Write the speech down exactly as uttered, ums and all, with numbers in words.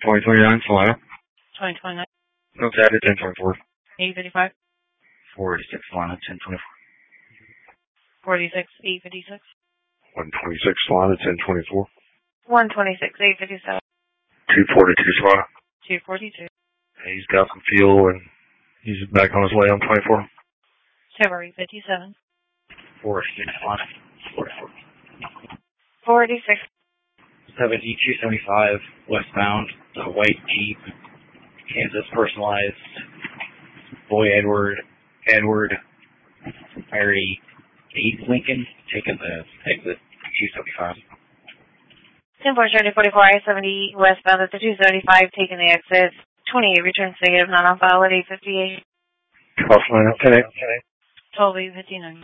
twenty twenty-nine Solana. twenty twenty-nine. No Saturday, ten twenty-four. eight fifty-five. forty-six Solana, ten twenty-four. forty-six, eight fifty-six. one twenty-six Solana, ten twenty-four. one twenty-six, eight fifty-seven. two forty-two Solana. two forty-two. He's got some fuel and he's back on his way on twenty-four. February fifty-seven. forty-six Solana. forty-four. forty-six. seventy-two seventy-five westbound, a white Jeep, Kansas personalized, boy Edward, Edward, Mary eight Lincoln, taking the exit two seventy-five. ten four forty-four, I seventy westbound at the two seventy-five, taking the exit. twenty-eight returns negative, not on file at eight fifty-eight. twelve Solana, ten eight. twelve eight fifty-nine.